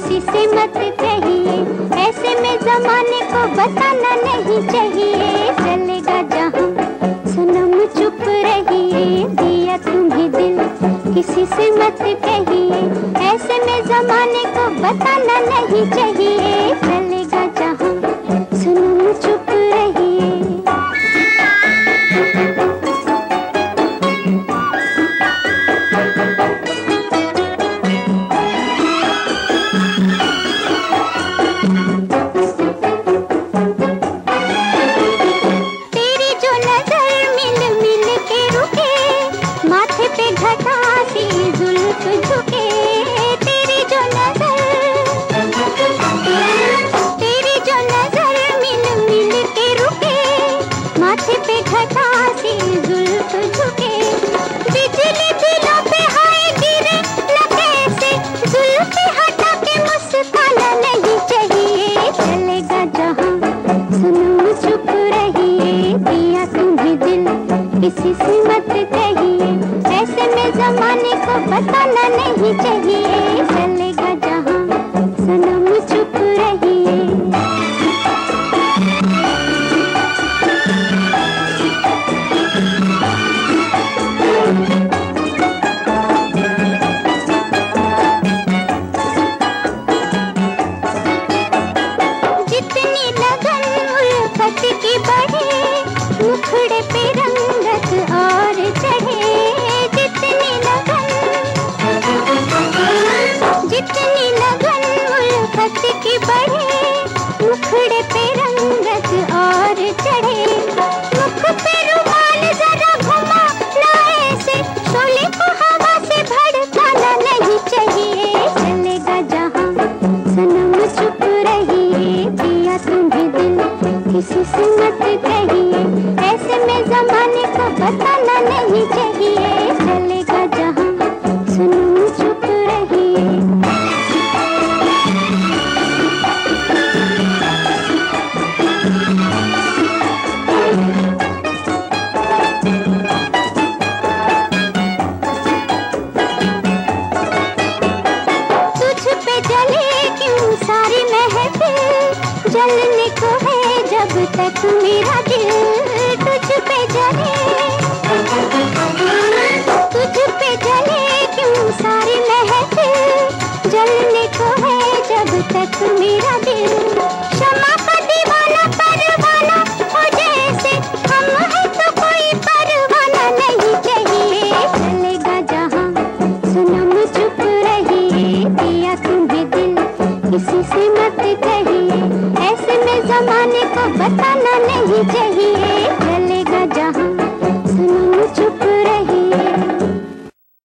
किसी से मत कहिए, ऐसे में जमाने को बताना नहीं चाहिए। चलेगा जहाँ सनम चुप रहिए, दिया तुम्हें दिल किसी से मत कहिए, ऐसे में जमाने को बताना नहीं चाहिए। चलेगा जहाँ सनम चुप रहिए। किसी से मत कहिए, ऐसे में जमाने को बताना नहीं चाहिए। चलेगा जहाँ सनम चुप रहिए। जितनी लगन उल्फत की बढ़े, मुखड़े पे रंगत और चढ़े। जितनी लगन उल्फत की बढ़े, मुखड़े पे रंगत और चढ़े। मुख पे रुमाल जरा घुमा ना, ऐसे शोले को हवा से भड़काना नहीं चाहिए। चलेगा जहाँ सनम चुप रहिए, दिया तुम्हें दिल किसी से मत कहिए, ऐसे में जमाने को बताना नहीं चाहिए।